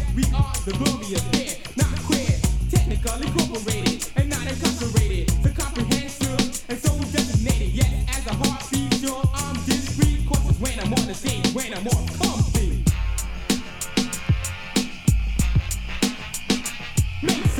we are the glorious pair. Not queer, technically incorporated, and not incarcerated. The comprehensive and so designated. Yes, as a heartbeat, sure I'm discreet. Cause when I'm on the stage, when I'm more comfy. Make